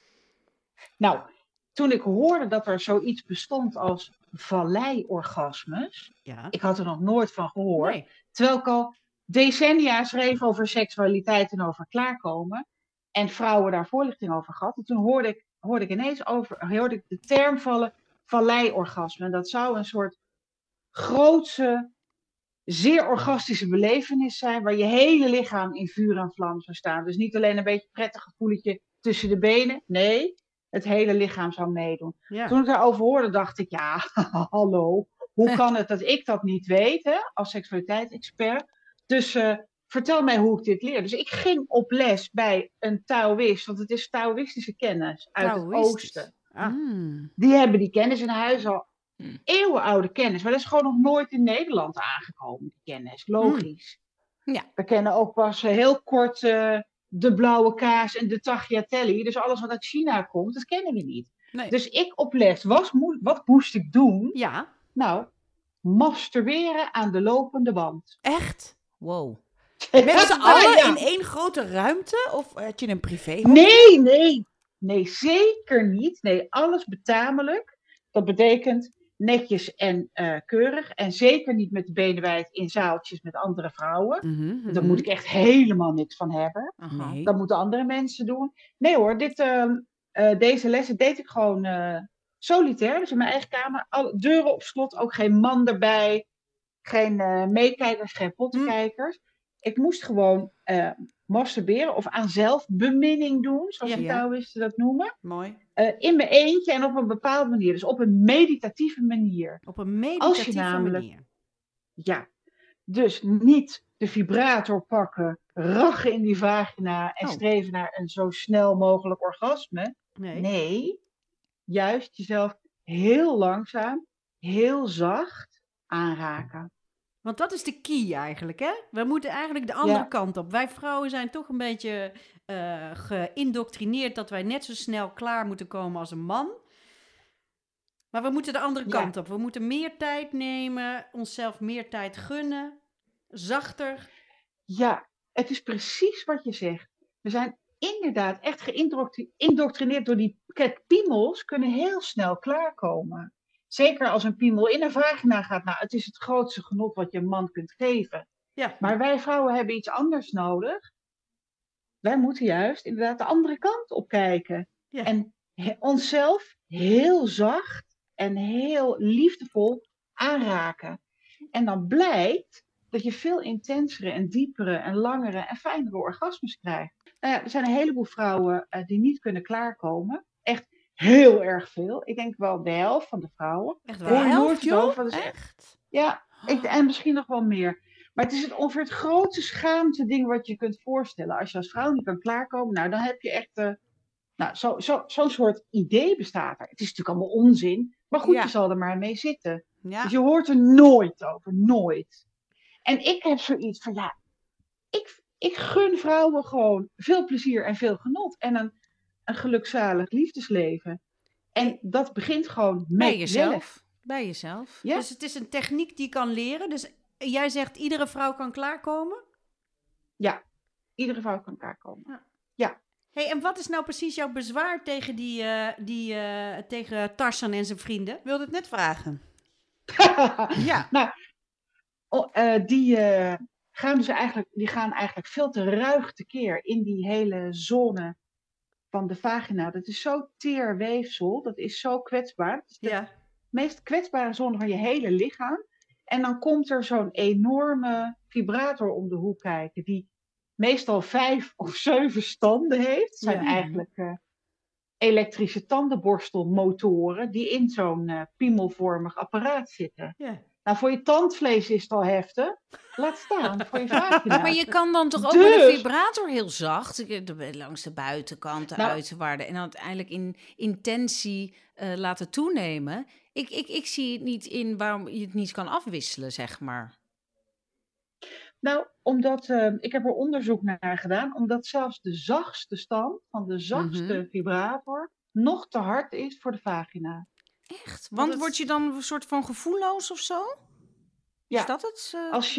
Nou, toen ik hoorde dat er zoiets bestond als valleiorgasmes, Ja. ik had er nog nooit van gehoord. Nee. Terwijl ik al decennia schreef over seksualiteit en over klaarkomen. En vrouwen daar voorlichting over gehad. En toen hoorde ik ineens de term vallen, valleiorgasme. En dat zou een soort grootse, zeer orgastische belevenis zijn. Waar je hele lichaam in vuur en vlam zou staan. Dus niet alleen een beetje prettig gevoeletje tussen de benen. Nee, het hele lichaam zou meedoen. Ja. Toen ik daarover hoorde, dacht ik, ja, hallo. Hoe kan het dat ik dat niet weet, hè, als seksualiteitsexpert? Dus vertel mij hoe ik dit leer. Dus ik ging op les bij een Taoïst, want het is Taoïstische kennis uit het oosten. Ah. Die hebben die kennis in huis al eeuwenoude kennis. Maar dat is gewoon nog nooit in Nederland aangekomen, die kennis. Logisch. Ja. We kennen ook pas heel kort de blauwe kaas en de tagliatelle. Dus alles wat uit China komt, dat kennen we niet. Nee. Dus ik op les, wat moest ik doen? Ja. Nou, masturberen aan de lopende band. Echt? Wow. Met z'n allen Ja. in één grote ruimte? Of had je een privé? Nee, zeker niet. Nee, alles betamelijk. Dat betekent netjes en keurig. En zeker niet met de benen wijd in zaaltjes met andere vrouwen. Daar moet ik echt helemaal niks van hebben. Aha. Nee. Dat moeten andere mensen doen. Nee hoor, deze lessen deed ik gewoon solitair. Dus in mijn eigen kamer. Alle deuren op slot, ook geen man erbij. Geen meekijkers, geen pottenkijkers. Ik moest gewoon masturberen of aan zelfbeminning doen. Zoals Ja. de Taoïsten dat noemen. Mooi. In mijn eentje en op een bepaalde manier. Dus op een meditatieve manier. Op een meditatieve namelijk- manier. Ja. Dus niet de vibrator pakken, rachen in die vagina en Oh. streven naar een zo snel mogelijk orgasme. Nee. Nee, juist jezelf heel langzaam, heel zacht aanraken. Want dat is de key eigenlijk, hè? We moeten eigenlijk de andere Ja. kant op. Wij vrouwen zijn toch een beetje geïndoctrineerd dat wij net zo snel klaar moeten komen als een man. Maar we moeten de andere Ja. kant op. We moeten meer tijd nemen, onszelf meer tijd gunnen, zachter. Ja, het is precies wat je zegt. We zijn inderdaad echt geïndoctrineerd door die... Kijk, piemels kunnen heel snel klaarkomen. Zeker als een piemel in een vagina gaat. Nou, het is het grootste genot wat je een man kunt geven. Ja. Maar wij vrouwen hebben iets anders nodig. Wij moeten juist inderdaad de andere kant op kijken. Ja. En onszelf heel zacht en heel liefdevol aanraken. En dan blijkt dat je veel intensere en diepere en langere en fijnere orgasmes krijgt. Nou ja, er zijn een heleboel vrouwen die niet kunnen klaarkomen. Echt heel erg veel. Ik denk wel de helft van de vrouwen. Echt Hoor je waar. nooit joh? over, dat is Echt? Ja, en misschien nog wel meer. Maar het is ongeveer het grootste schaamte ding wat je kunt voorstellen. Als je als vrouw niet kan klaarkomen, nou dan heb je echt... zo'n soort idee bestaat er. Het is natuurlijk allemaal onzin. Maar goed, Ja. je zal er maar mee zitten. Ja. Dus je hoort er nooit over. Nooit. En ik heb zoiets van, ja... Ik gun vrouwen gewoon veel plezier en veel genot. En een gelukzalig liefdesleven. En dat begint gewoon met Bij jezelf. jezelf. Bij jezelf. Ja? Dus het is een techniek die kan leren. Dus jij zegt iedere vrouw kan klaarkomen? Ja, iedere vrouw kan klaarkomen. Hey, en wat is nou precies jouw bezwaar tegen tegen Tarzan en zijn vrienden? Ik wilde het net vragen. Ja. Nou, die gaan eigenlijk veel te ruig tekeer in die hele zone van de vagina. Dat is zo teer weefsel, dat is zo kwetsbaar. Het is de Ja. meest kwetsbare zone van je hele lichaam. En dan komt er zo'n enorme vibrator om de hoek kijken, die meestal 5 of 7 standen heeft. Het zijn Ja. eigenlijk elektrische tandenborstelmotoren die in zo'n piemelvormig apparaat zitten. Ja. Nou, voor je tandvlees is het al heftig. Laat staan voor je vagina. Maar je kan dan toch ook Dus- met een vibrator heel zacht, langs de buitenkant, Nou- uitwaarden en dan uiteindelijk in intentie laten toenemen. Ik zie het niet in waarom je het niet kan afwisselen, zeg maar. Nou, omdat, ik heb er onderzoek naar gedaan, omdat zelfs de zachtste stand van de zachtste vibrator nog te hard is voor de vagina. Echt? Want het- word je dan een soort van gevoelloos of zo? Ja. Is dat het? Als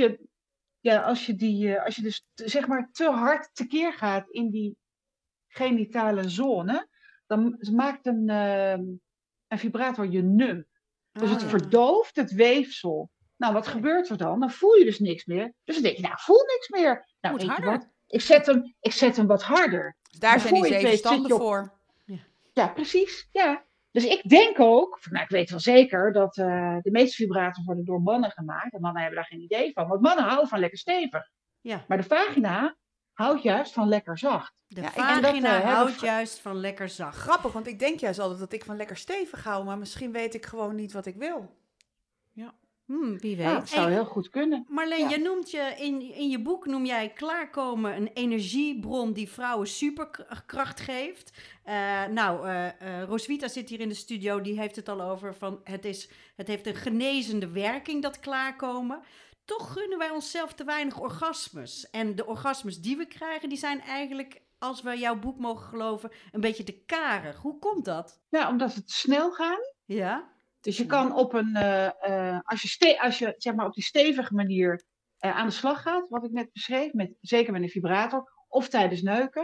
je dus zeg maar te hard tekeer gaat in die genitale zone, dan maakt een vibrator je numb. Dus het verdooft het weefsel. Nou, wat gebeurt er dan? Dan voel je dus niks meer. Dus dan denk je, nou, ik voel niks meer. Nou, Moet weet je harder. wat? Ik zet hem wat harder. Dus daar Maar zijn die voor je het 7 weet zit standen je op- voor. Ja, precies. Ja. Dus ik denk ook, nou, ik weet wel zeker dat de meeste vibrators worden door mannen gemaakt. En mannen hebben daar geen idee van. Want mannen houden van lekker stevig. Ja. Maar de vagina houdt juist van lekker zacht. De Ja, ik- vagina en dat, hebben houdt v- juist van lekker zacht. Grappig, want ik denk juist altijd dat ik van lekker stevig hou, maar misschien weet ik gewoon niet wat ik wil. Wie weet. Ja, dat zou Hey, heel goed kunnen. Marleen, Ja. je noemt in je boek noem jij klaarkomen een energiebron die vrouwen superkracht geeft. Roswitha zit hier in de studio, die heeft het al over van het heeft een genezende werking, dat klaarkomen. toch gunnen wij onszelf te weinig orgasmes. En de orgasmes die we krijgen, die zijn eigenlijk, als we jouw boek mogen geloven, een beetje te karig. Hoe komt dat? Ja, omdat het snel gaat. Ja? Dus je kan op een, als je zeg maar op die stevige manier aan de slag gaat, wat ik net beschreef, zeker met een vibrator, of tijdens neuken,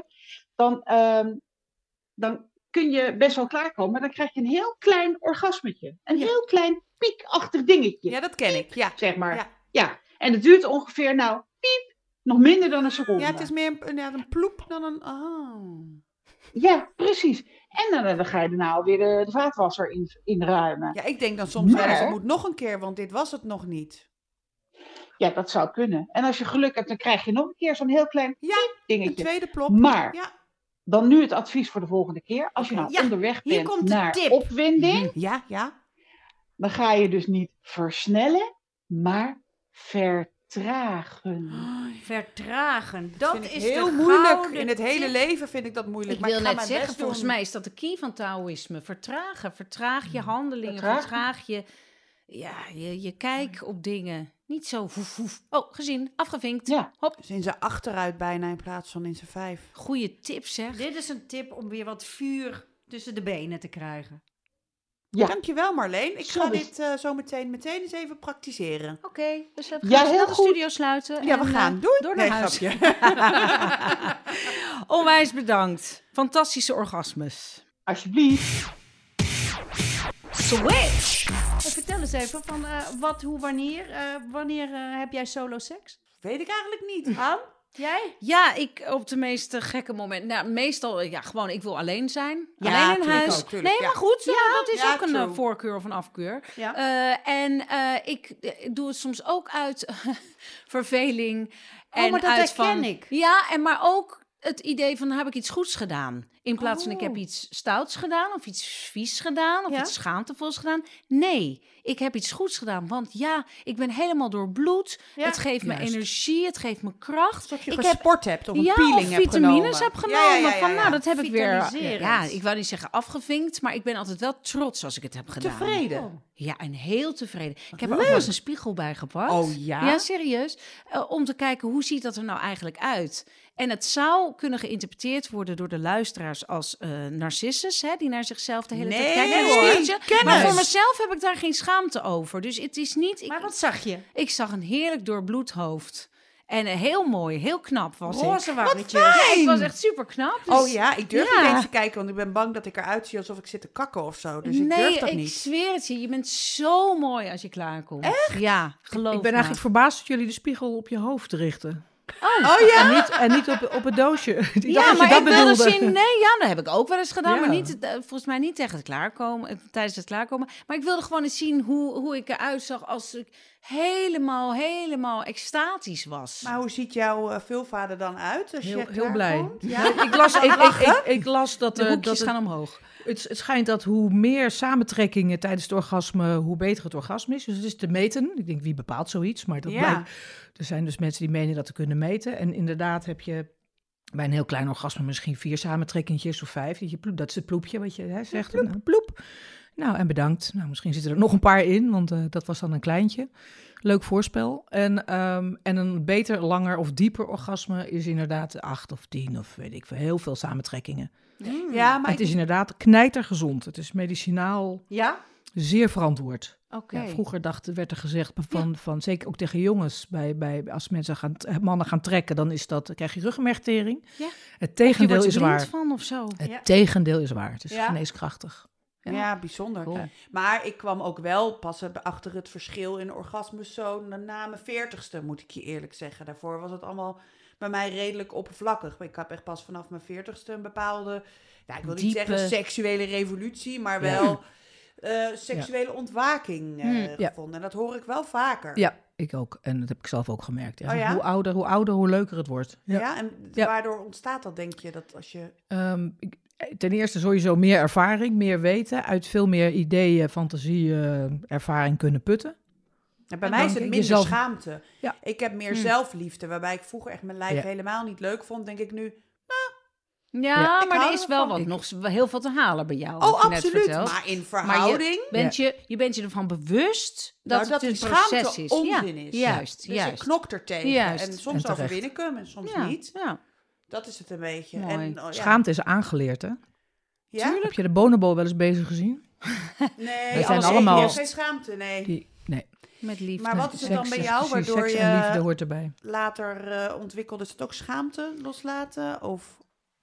dan kun je best wel klaarkomen, maar dan krijg je een heel klein orgasmetje. Een heel klein piekachtig dingetje. Ja, dat ken ik. Ja. Zeg maar. Ja. Ja. En het duurt ongeveer, piep, nog minder dan een seconde. Ja, het is meer een ploep dan een... Oh. Ja, precies. En dan ga je daarna alweer de vaatwasser inruimen. Ja, ik denk dan soms wel eens, het moet nog een keer, want dit was het nog niet. Ja, dat zou kunnen. En als je geluk hebt, dan krijg je nog een keer zo'n heel klein dingetje. Een tweede plop. Maar, dan nu het advies voor de volgende keer. Als je onderweg bent naar opwinding, dan ga je dus niet versnellen, maar vertragen. Vertragen, dat is heel de moeilijk. gouden In het hele tip. leven vind ik dat moeilijk. Ik wil ga net mijn zeggen, best volgens doen. mij is dat de key van Taoïsme. Vertragen. Vertraag je handelingen. Vertraag je kijk op dingen. Niet zo voef. Oh, gezien. Afgevinkt. Ja. Hop. Dus in zijn achteruit bijna in plaats van in zijn 5. Goeie tip zeg. Dit is een tip om weer wat vuur tussen de benen te krijgen. Ja. Dankjewel Marleen. Ik ga Zo dit zo meteen eens even praktiseren. Oké, dus we Ja, gaan heel snel de goed. studio sluiten. Ja, en, we gaan. Doei. Door naar huis. Onwijs bedankt. Fantastische orgasmes. Alsjeblieft. Switch! Vertel eens even van wat, hoe, wanneer. Wanneer heb jij solo seks? Weet ik eigenlijk niet. Ann? Jij? Ja, ik op de meest gekke momenten. Nou, meestal, gewoon, ik wil alleen zijn. Ja, alleen in huis. tuurlijk, nee, maar goed, dat is ook true. een voorkeur of een afkeur. Ja. Ik doe het soms ook uit verveling. Oh, maar dat uit herken ik. Ja, maar ook het idee van, heb ik iets goeds gedaan? In plaats van, ik heb iets stouts gedaan, of iets vies gedaan, of iets schaamtevols gedaan. Nee, ik heb iets goeds gedaan, want ik ben helemaal doorbloed. Ja. Het geeft me energie, het geeft me kracht. Alsof je ik gesport hebt of een of peeling hebt vitamines genomen. heb genomen. Ja. Nou, dat heb ik weer. Vitaliserend. Ja, ik wou niet zeggen afgevinkt, maar ik ben altijd wel trots als ik het heb gedaan. Tevreden. Ja, en heel tevreden. Ik heb er ook wel eens een spiegel bij gepakt. Oh ja? Ja, serieus. Om te kijken, hoe ziet dat er nou eigenlijk uit? En het zou kunnen geïnterpreteerd worden door de luisteraars als Narcissus, hè, die naar zichzelf de hele tijd kijken. Nee, in een hoor. spiegeltje. Maar voor mezelf heb ik daar geen schaamte over. Dus het is niet... Maar wat zag je? Ik zag een heerlijk doorbloed hoofd. En heel mooi, heel knap was Roze ik. wangetjes. Ja, ik was echt super knap. Dus Oh ja, ik durf Ja. niet eens te kijken, want ik ben bang dat ik eruit zie alsof ik zit te kakken of zo. Dus ik durf dat ik niet. zweer het je. Je bent zo mooi als je klaarkomt. Echt? Ja, geloof Ik ben me. eigenlijk verbaasd dat jullie de spiegel op je hoofd richten. Oh ja? En niet op het doosje. Ik dacht Ja, dat je maar dat ik wilde bedoelde. zien... Nee, dat heb ik ook wel eens gedaan. Ja. Maar niet, volgens mij niet tegen het klaarkomen, tijdens het klaarkomen. Maar ik wilde gewoon eens zien hoe ik eruit zag als ik helemaal extatisch was. Maar hoe ziet jouw vulvader dan uit? Als je Heel blij. klaarkomt? Ja? Ik las dat, de hoekjes dat gaan omhoog. het schijnt dat hoe meer samentrekkingen tijdens het orgasme, hoe beter het orgasme is. Dus het is te meten. Ik denk, wie bepaalt zoiets? Maar dat Ja. blijkt. Er zijn dus mensen die menen dat te kunnen meten. En inderdaad heb je bij een heel klein orgasme misschien 4 samentrekkingjes of 5. Dat is het ploepje wat je zegt. Een ploep. Nou, en bedankt. Nou, misschien zitten er nog een paar in, want dat was dan een kleintje. Leuk voorspel. En een beter, langer of dieper orgasme is inderdaad 8 of 10 of weet ik veel. Heel veel samentrekkingen. Ja, maar Het is inderdaad knijtergezond. Het is medicinaal Ja? zeer verantwoord. Oké. Ja, vroeger werd er gezegd, van zeker ook tegen jongens, als mannen gaan trekken, dan krijg je ruggenmergtering. Ja. Het tegendeel je is wordt waar. blind van of zo. Het tegendeel is waar. Het is Ja. geneeskrachtig. Ja, bijzonder. Cool. Maar ik kwam ook wel pas achter het verschil in orgasmes zo na mijn 40ste, moet ik je eerlijk zeggen. Daarvoor was het allemaal bij mij redelijk oppervlakkig. Maar ik heb echt pas vanaf mijn 40ste een bepaalde, ik wil niet Diepe- zeggen seksuele revolutie, maar wel seksuele ontwaking gevonden. En dat hoor ik wel vaker. Ja, ik ook. En dat heb ik zelf ook gemerkt. Ja. Oh ja? Hoe ouder, hoe leuker het wordt. Ja, en Ja. waardoor ontstaat dat, denk je, dat als je... Ten eerste sowieso meer ervaring, meer weten. Uit veel meer ideeën, fantasie, ervaring kunnen putten. Ja, bij mij is het minder jezelf- schaamte. Ja. Ik heb meer zelfliefde, waarbij ik vroeger echt mijn lijf Ja. helemaal niet leuk vond. Denk ik nu, Ja, Ik maar hou er is er wel van. nog heel veel te halen bij jou. Oh, wat je net absoluut. vertelt. Maar in Maar verhouding... je bent je ervan bewust dat Nou, het die een proces schaamte is. onzin is. Juist, Dus je juist. knokt er tegen. Juist. En En soms terecht. overwin ik hem en soms Ja, niet. ja. Dat is het een beetje. Mooi. En, ja. Schaamte is aangeleerd, hè? Ja? Heb je de Bonobo wel eens bezig gezien? Nee, zijn alles allemaal- heeft geen schaamte, nee. Nee. Met liefde. Maar wat is het dan bij jou, Precies, waardoor seks en liefde je hoort erbij. later ontwikkelde? Is het ook schaamte loslaten? Of...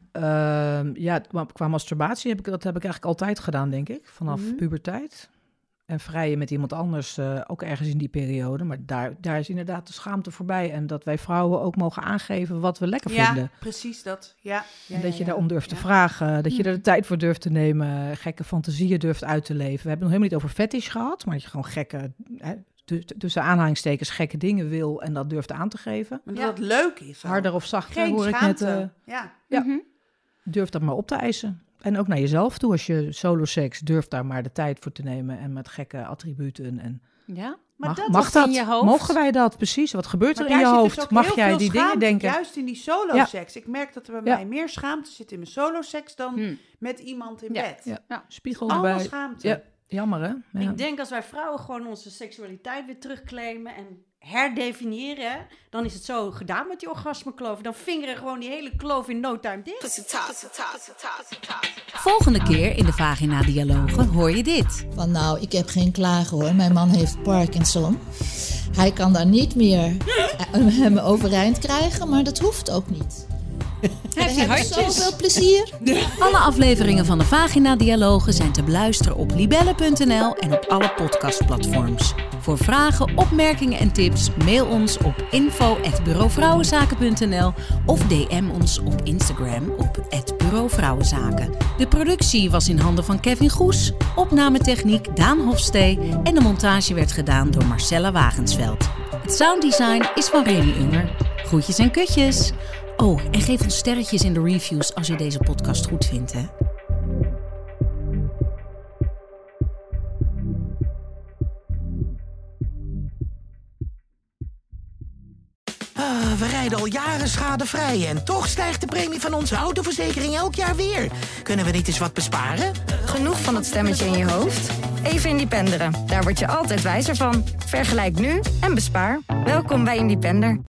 Qua masturbatie heb ik eigenlijk altijd gedaan, denk ik. Vanaf puberteit. En vrijen met iemand anders, ook ergens in die periode. Maar daar is inderdaad de schaamte voorbij. En dat wij vrouwen ook mogen aangeven wat we lekker Ja, vinden. precies dat. Ja. En dat je daarom durft te vragen. Dat je er de tijd voor durft te nemen. Gekke fantasieën durft uit te leven. We hebben nog helemaal niet over fetish gehad. Maar dat je gewoon gekke, tussen aanhalingstekens, gekke dingen wil. En dat durft aan te geven. Maar dat het leuk is. ook. Harder of zachter, Geen hoor schaamte. ik net. Ja. Ja. Durf dat maar op te eisen. En ook naar jezelf toe. Als je soloseks, durf daar maar de tijd voor te nemen. En met gekke attributen. En Ja, maar mag, dat mag was dat? in je hoofd. Mogen wij dat? Precies. Wat gebeurt Maar er in je daar zit hoofd? dus ook Mag heel jij veel die schaamte, dingen denken? Juist in die soloseks. Ik merk dat er bij Ja. mij meer schaamte zit in mijn soloseks dan met iemand in Ja. bed. Ja. Ja. Spiegel Allemaal erbij. schaamte. Ja. Jammer, hè? Ja. Ik denk als wij vrouwen gewoon onze seksualiteit weer terugclaimen en herdefiniëren, dan is het zo gedaan met die orgasmekloof. Dan vingeren gewoon die hele kloof in no time dicht. Volgende keer in de Vagina-dialogen hoor je dit. Van nou, ik heb geen klagen hoor. Mijn man heeft Parkinson. Hij kan daar niet meer hem overeind krijgen, maar dat hoeft ook niet. Heeft We hij hebben hartjes? zoveel plezier. Alle afleveringen van de Vagina-dialogen zijn te beluisteren op libelle.nl en op alle podcastplatforms. Voor vragen, opmerkingen en tips mail ons op info@bureauvrouwenzaken.nl of DM ons op Instagram op @bureauvrouwenzaken. De productie was in handen van Kevin Goes, opnametechniek Daan Hofstee en de montage werd gedaan door Marcella Wagensveld. Het sounddesign is van Remy Unger. Groetjes en kutjes! Oh, en geef ons sterretjes in de reviews als je deze podcast goed vindt, hè? We rijden al jaren schadevrij en toch stijgt de premie van onze autoverzekering elk jaar weer. Kunnen we niet eens wat besparen? Genoeg van dat stemmetje in je hoofd? Even Independeren. Daar word je altijd wijzer van. Vergelijk nu en bespaar. Welkom bij Independer.